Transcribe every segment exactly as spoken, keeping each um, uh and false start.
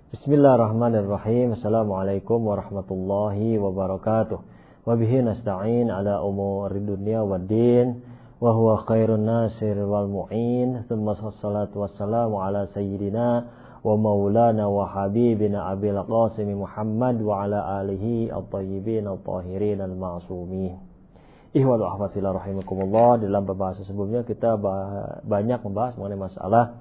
Bismillahirrahmanirrahim. Assalamualaikum warahmatullahi wabarakatuh. Wa bihi nasta'in ala umuri dunya waddin wa huwa khairun nasir wal mu'in. Tsumma shalatu wassalamu ala sayyidina wa maulana wa habibina Abil Qasim Muhammad wa ala alihi at-tayyibin at-tahirin al-ma'sumin. Ihwal wa ahfatillah rahimakumullah. Dalam pembahasan sebelumnya kita banyak membahas mengenai masalah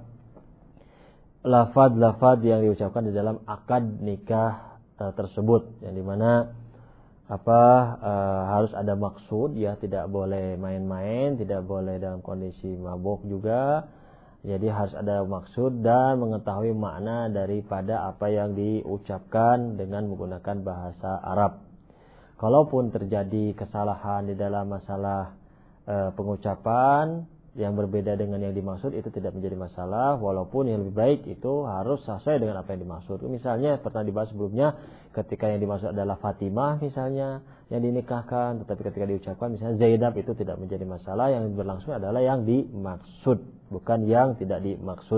lafaz-lafaz yang diucapkan di dalam akad nikah uh, tersebut, yang dimana apa uh, harus ada maksud, ya, tidak boleh main-main, tidak boleh dalam kondisi mabuk juga. Jadi harus ada maksud dan mengetahui makna daripada apa yang diucapkan dengan menggunakan bahasa Arab. Kalaupun terjadi kesalahan di dalam masalah uh, pengucapan yang berbeda dengan yang dimaksud, itu tidak menjadi masalah, walaupun yang lebih baik itu harus sesuai dengan apa yang dimaksud. Misalnya pernah dibahas sebelumnya, ketika yang dimaksud adalah Fatimah misalnya yang dinikahkan, tetapi ketika diucapkan misalnya Zainab, itu tidak menjadi masalah. Yang berlangsung adalah yang dimaksud, bukan yang tidak dimaksud.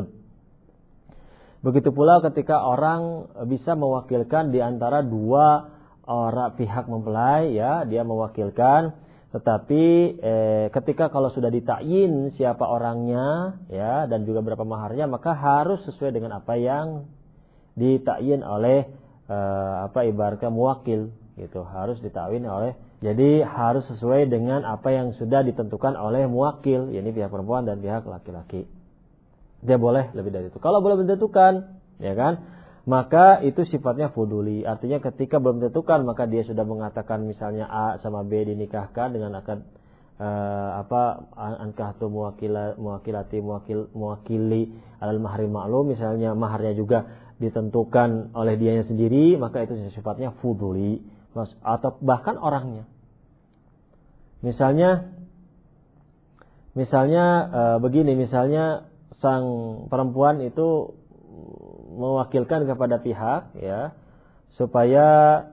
Begitu pula ketika orang bisa mewakilkan di antara dua orang pihak mempelai, ya, dia mewakilkan, tetapi eh, ketika kalau sudah ditakyin siapa orangnya, ya, dan juga berapa maharnya, maka harus sesuai dengan apa yang ditakyin oleh eh, apa ibaratnya muwakil, gitu. Harus ditakyin oleh, jadi harus sesuai dengan apa yang sudah ditentukan oleh muwakil, yakni pihak perempuan dan pihak laki-laki. Dia boleh lebih dari itu. Kalau belum ditentukan, ya kan, maka itu sifatnya fuduli. Artinya ketika belum ditentukan, maka dia sudah mengatakan misalnya A sama B dinikahkan dengan akad uh, apa ankahtu muwakila muwakilati muwakil muwakili alal mahri ma'lum, misalnya maharnya juga ditentukan oleh dianya sendiri, maka itu sifatnya fuduli. Mas, atau bahkan orangnya. Misalnya misalnya uh, begini, misalnya sang perempuan itu mewakilkan kepada pihak, ya, supaya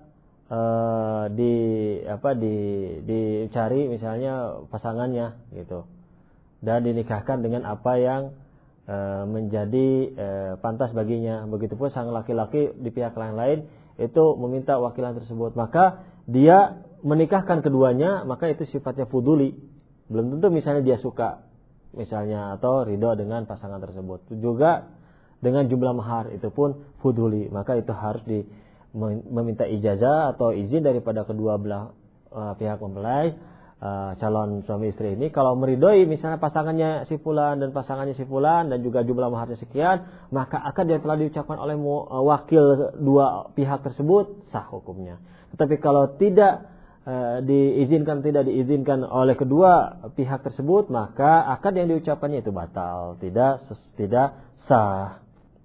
uh, di apa di dicari misalnya pasangannya, gitu, dan dinikahkan dengan apa yang uh, menjadi uh, pantas baginya. Begitupun sang laki-laki di pihak lain-lain itu meminta wakilan tersebut, maka dia menikahkan keduanya, maka itu sifatnya fuduli. Belum tentu misalnya dia suka misalnya atau ridho dengan pasangan tersebut. Juga dengan jumlah mahar itu pun fuduli, maka itu harus di meminta ijazah atau izin daripada kedua belah uh, pihak mempelai, uh, calon suami istri ini. Kalau meridhoi misalnya pasangannya si fulan dan pasangannya si fulan dan juga jumlah maharnya sekian, maka akad yang telah diucapkan oleh uh, wakil dua pihak tersebut sah hukumnya. Tetapi kalau tidak uh, diizinkan tidak diizinkan oleh kedua pihak tersebut, maka akad yang diucapkannya itu batal, tidak tidak sah.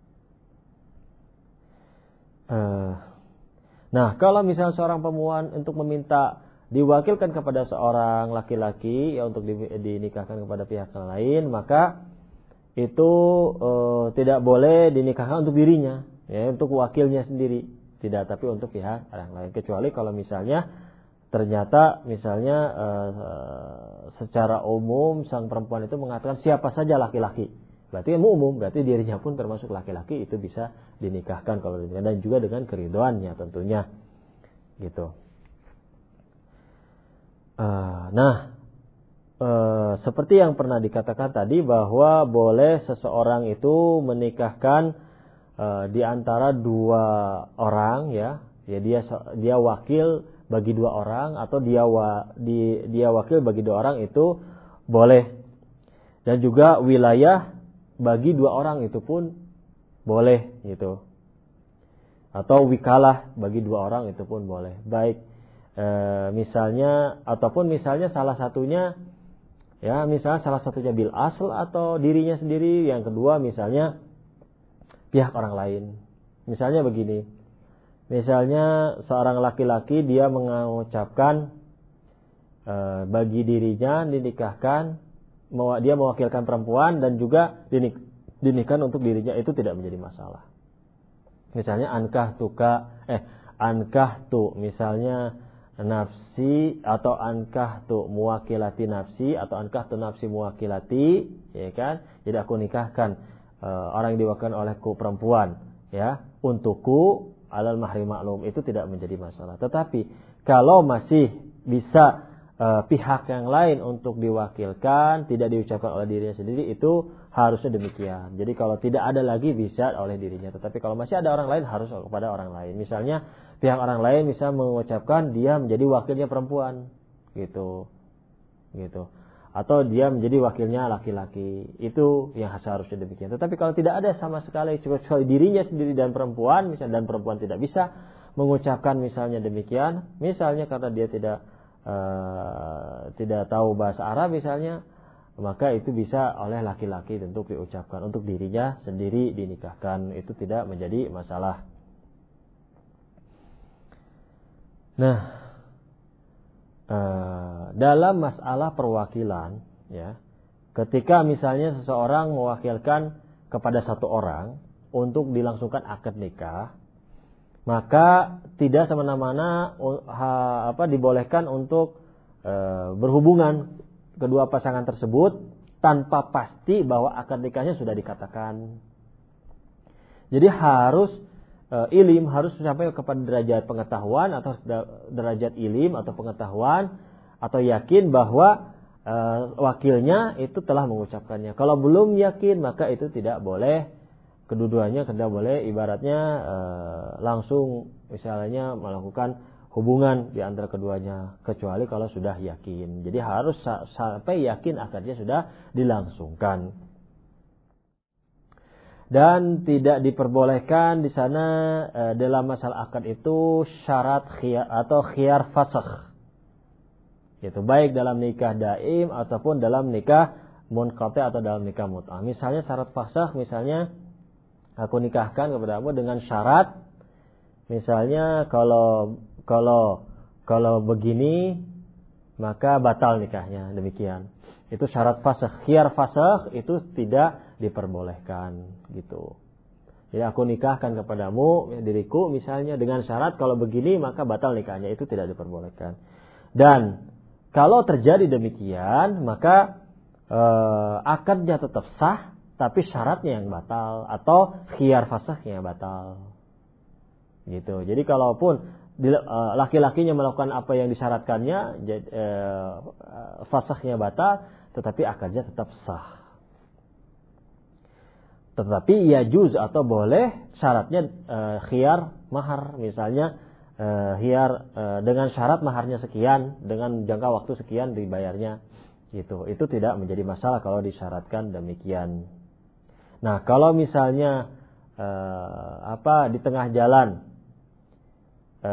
Nah, kalau misalnya seorang pemuan untuk meminta diwakilkan kepada seorang laki-laki, ya, untuk dinikahkan kepada pihak lain, maka itu e, tidak boleh dinikahkan untuk dirinya, ya, untuk wakilnya sendiri, tidak, tapi untuk pihak orang lain. Kecuali kalau misalnya ternyata misalnya e, secara umum sang perempuan itu mengatakan siapa saja laki-laki, berarti ilmu umum, berarti dirinya pun termasuk laki-laki, itu bisa dinikahkan kalau dinikahkan, dan juga dengan keridhoannya tentunya, gitu. Uh, nah, uh, seperti yang pernah dikatakan tadi, bahwa boleh seseorang itu menikahkan uh, di antara dua orang, ya, ya dia dia wakil bagi dua orang, atau dia wa, di, dia wakil bagi dua orang, itu boleh. Dan juga wilayah bagi dua orang itu pun boleh, gitu. Atau wikalah bagi dua orang itu pun boleh. Baik e, misalnya, ataupun misalnya salah satunya, ya, misalnya salah satunya bil asl atau dirinya sendiri, yang kedua misalnya pihak orang lain. Misalnya begini, misalnya seorang laki-laki dia mengucapkan e, bagi dirinya dinikahkan, dia mewakilkan perempuan dan juga dinik, dinikahkan untuk dirinya, itu tidak menjadi masalah. Misalnya ankah tuka eh ankah tu misalnya nafsi, atau ankah tu muwakilati nafsi, atau ankah tu nafsi muwakilati, ya kan? Jadi aku nikahkan uh, orang yang diwakilkan olehku perempuan, ya, untukku alal mahri maklum, itu tidak menjadi masalah. Tetapi kalau masih bisa uh, pihak yang lain untuk diwakilkan, tidak diucapkan oleh dirinya sendiri, itu harusnya demikian. Jadi kalau tidak ada lagi bisa oleh dirinya. Tetapi kalau masih ada orang lain, harus kepada orang lain. Misalnya pihak orang lain bisa mengucapkan dia menjadi wakilnya perempuan, gitu, gitu. Atau dia menjadi wakilnya laki-laki, itu yang seharusnya demikian. Tetapi kalau tidak ada sama sekali kecuali dirinya sendiri dan perempuan, misalnya dan perempuan tidak bisa mengucapkan misalnya demikian, misalnya karena dia tidak uh, tidak tahu bahasa Arab misalnya, maka itu bisa oleh laki-laki untuk diucapkan, untuk dirinya sendiri dinikahkan, itu tidak menjadi masalah. Nah, Uh, dalam masalah perwakilan, ya, ketika misalnya seseorang mewakilkan kepada satu orang untuk dilangsungkan akad nikah, maka tidak semena-mena uh, apa dibolehkan untuk uh, berhubungan kedua pasangan tersebut tanpa pasti bahwa akad nikahnya sudah dikatakan. Jadi harus Uh, ilim, harus sampai kepada derajat pengetahuan atau derajat ilim atau pengetahuan atau yakin bahwa uh, wakilnya itu telah mengucapkannya. Kalau belum yakin, maka itu tidak boleh, kedua-duanya tidak boleh ibaratnya uh, langsung misalnya melakukan hubungan di antara keduanya, kecuali kalau sudah yakin. Jadi harus sa- sampai yakin akadnya sudah dilangsungkan. Dan tidak diperbolehkan di sana e, dalam masalah akad itu syarat khiyar atau khiyar fasakh. Itu baik dalam nikah daim ataupun dalam nikah munqati atau dalam nikah mut'ah. Misalnya syarat fasakh, misalnya aku nikahkan kepadamu dengan syarat, misalnya kalau kalau kalau begini maka batal nikahnya, demikian. Itu syarat fasakh. Khiyar fasakh itu tidak diperbolehkan, gitu. Jadi aku nikahkan kepadamu diriku misalnya dengan syarat kalau begini maka batal nikahnya, itu tidak diperbolehkan. Dan kalau terjadi demikian maka eh, akadnya tetap sah tapi syaratnya yang batal atau khiyar fasakhnya batal. Gitu. Jadi kalaupun laki-lakinya melakukan apa yang disyaratkannya, eh, fasakhnya batal, tetapi akadnya tetap sah. Tetapi ya juz atau boleh syaratnya e, khiyar mahar, misalnya e, khiyar e, dengan syarat maharnya sekian, dengan jangka waktu sekian dibayarnya, gitu. Itu tidak menjadi masalah kalau disyaratkan demikian. Nah, kalau misalnya e, apa di tengah jalan e,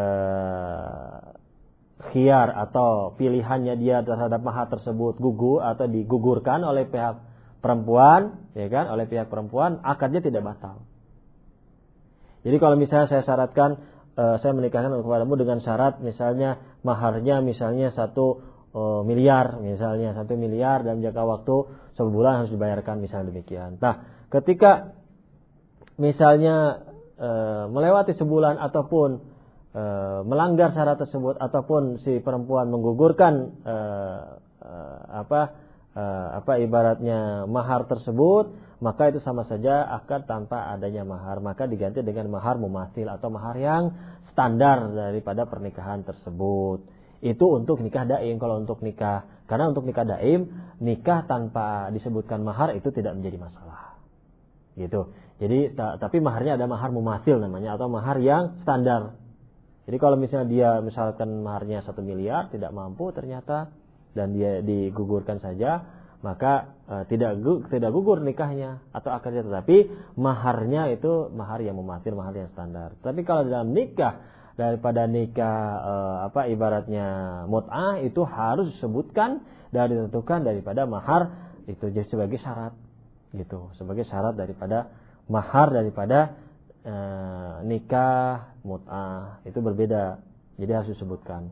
khiyar atau pilihannya dia terhadap mahar tersebut gugur atau digugurkan oleh pihak perempuan, ya kan, oleh pihak perempuan, akadnya tidak batal. Jadi kalau misalnya saya syaratkan, e, saya menikahkan kepadamu dengan syarat, misalnya maharnya misalnya satu e, miliar, misalnya satu miliar dalam jangka waktu sebulan harus dibayarkan, misalnya demikian. Nah, ketika misalnya e, melewati sebulan ataupun e, melanggar syarat tersebut ataupun si perempuan menggugurkan e, e, apa Uh, apa ibaratnya mahar tersebut, maka itu sama saja akad tanpa adanya mahar, maka diganti dengan mahar mumathil atau mahar yang standar daripada pernikahan tersebut. Itu untuk nikah daim. Kalau untuk nikah, karena untuk nikah daim, nikah tanpa disebutkan mahar itu tidak menjadi masalah, gitu. Jadi ta- tapi maharnya ada mahar mumathil namanya, atau mahar yang standar. Jadi kalau misalnya dia misalkan maharnya satu miliar tidak mampu ternyata, dan dia digugurkan saja, maka e, tidak tidak gugur nikahnya atau akadnya, tetapi maharnya itu mahar yang mumathil, mahar yang standar. Tapi kalau dalam nikah, daripada nikah e, apa ibaratnya mut'ah, itu harus disebutkan dan ditentukan daripada mahar itu jadi sebagai syarat, gitu, sebagai syarat daripada mahar daripada e, nikah mut'ah, itu berbeda, jadi harus disebutkan.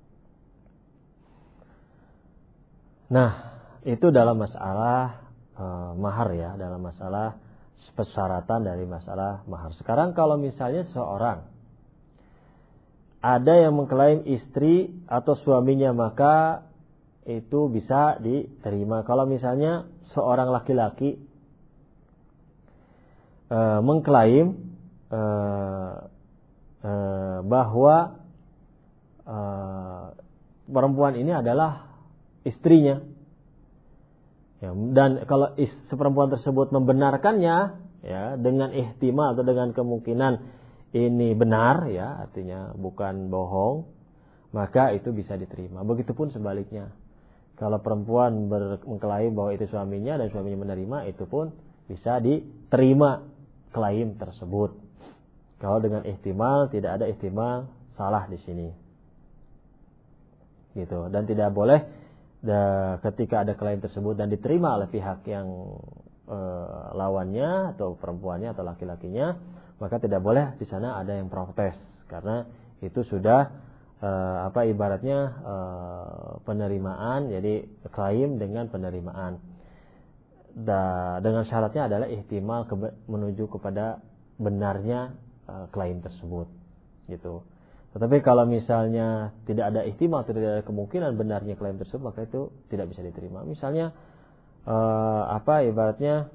Nah, itu dalam masalah e, mahar ya, dalam masalah persyaratan dari masalah mahar. Sekarang kalau misalnya seorang ada yang mengklaim istri atau suaminya, maka itu bisa diterima. Kalau misalnya seorang laki-laki e, mengklaim uh, uh, bahwa uh, perempuan ini adalah istrinya. Ya, dan kalau is, perempuan tersebut membenarkannya, ya, dengan ihtimal atau dengan kemungkinan ini benar, ya, artinya bukan bohong, maka itu bisa diterima. Begitupun sebaliknya. Kalau perempuan ber- mengklaim bahwa itu suaminya dan suaminya menerima, itu pun bisa diterima klaim tersebut. Kalau dengan ihtimal, tidak ada ihtimal salah di sini. Gitu. Dan tidak boleh da, ketika ada klaim tersebut dan diterima oleh pihak yang e, lawannya atau perempuannya atau laki-lakinya, maka tidak boleh di sana ada yang protes, karena itu sudah Uh, apa ibaratnya uh, penerimaan, jadi klaim dengan penerimaan. Da, dengan syaratnya adalah ihtimal ke, menuju kepada benarnya uh, klaim tersebut, gitu. Tetapi kalau misalnya tidak ada ihtimal, tidak ada kemungkinan benarnya klaim tersebut, maka itu tidak bisa diterima. Misalnya uh, apa ibaratnya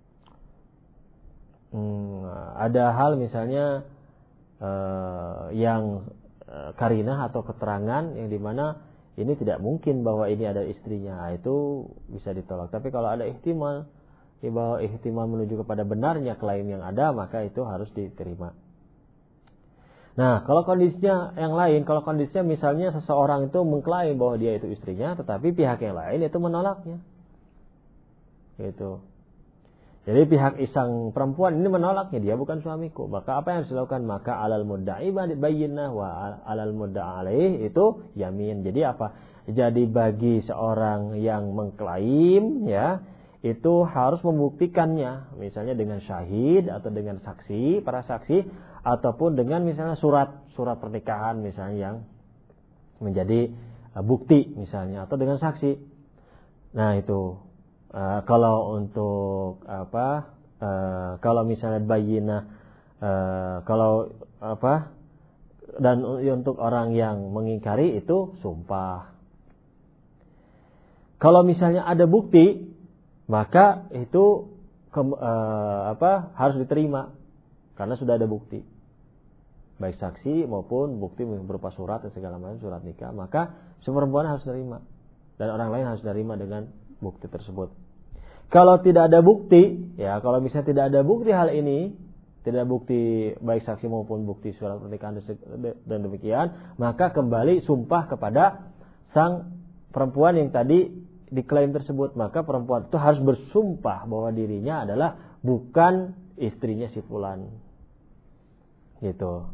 hmm, ada hal misalnya uh, yang karinah atau keterangan yang dimana ini tidak mungkin bahwa ini ada istrinya, itu bisa ditolak. Tapi kalau ada ihtimal, bahwa ihtimal menuju kepada benarnya klaim yang ada, maka itu harus diterima. Nah, kalau kondisinya yang lain, kalau kondisinya misalnya seseorang itu mengklaim bahwa dia itu istrinya, tetapi pihak yang lain itu menolaknya, gitu. Jadi pihak isang perempuan ini menolaknya, dia bukan suamiku. Maka apa yang harus dilakukan? Maka alal mudda'i bayyinah wa alal mudda'a alaih itu yamin. Jadi apa? Jadi bagi seorang yang mengklaim, ya, itu harus membuktikannya, misalnya dengan syahid atau dengan saksi, para saksi, ataupun dengan misalnya surat surat pernikahan misalnya yang menjadi bukti misalnya, atau dengan saksi. Nah, itu Uh, kalau untuk apa uh, kalau misalnya bayyinah uh, kalau apa dan untuk orang yang mengingkari itu sumpah. Kalau misalnya ada bukti, maka itu ke, uh, apa harus diterima karena sudah ada bukti, baik saksi maupun bukti berupa surat dan segala macam, surat nikah, maka si perempuan harus terima dan orang lain harus terima dengan bukti tersebut. Kalau tidak ada bukti, ya, kalau misalnya tidak ada bukti hal ini, tidak ada bukti baik saksi maupun bukti surat pernikahan dan demikian, maka kembali sumpah kepada sang perempuan yang tadi diklaim tersebut. Maka perempuan itu harus bersumpah bahwa dirinya adalah bukan istrinya si fulan. Gitu.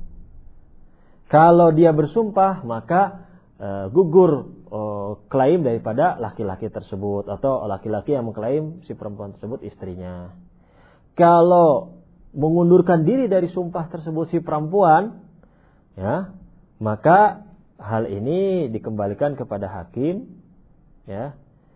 Kalau dia bersumpah, maka uh, gugur klaim daripada laki-laki tersebut atau laki-laki yang mengklaim si perempuan tersebut istrinya. Kalau mengundurkan diri dari sumpah tersebut si perempuan, ya, maka hal ini dikembalikan kepada hakim, ya,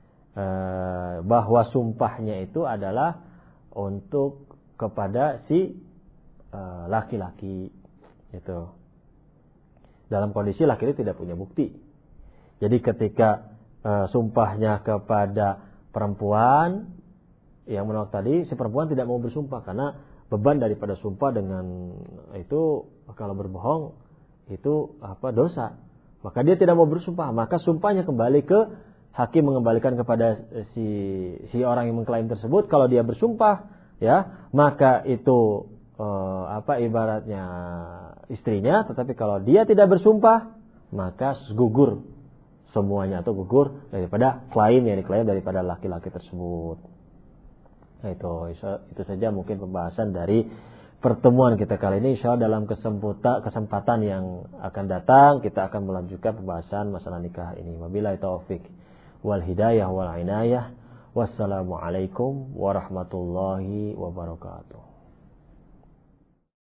eh, bahwa sumpahnya itu adalah untuk kepada si eh, laki-laki, gitu. Dalam kondisi laki-laki tidak punya bukti. Jadi ketika e, sumpahnya kepada perempuan yang menolak tadi, si perempuan tidak mau bersumpah karena beban daripada sumpah dengan itu kalau berbohong itu apa dosa. Maka dia tidak mau bersumpah, maka sumpahnya kembali ke hakim, mengembalikan kepada si si orang yang mengklaim tersebut. Kalau dia bersumpah, ya, maka itu e, apa ibaratnya istrinya, tetapi kalau dia tidak bersumpah, maka gugur semuanya atau gugur daripada klaim yang diklaim daripada laki-laki tersebut. Nah, itu itu saja mungkin pembahasan dari pertemuan kita kali ini. Insyaallah dalam kesempatan yang akan datang kita akan melanjutkan pembahasan masalah nikah ini. Wabillahi taufik wal hidayah wal inayah. Wassalamualaikum warahmatullahi wabarakatuh.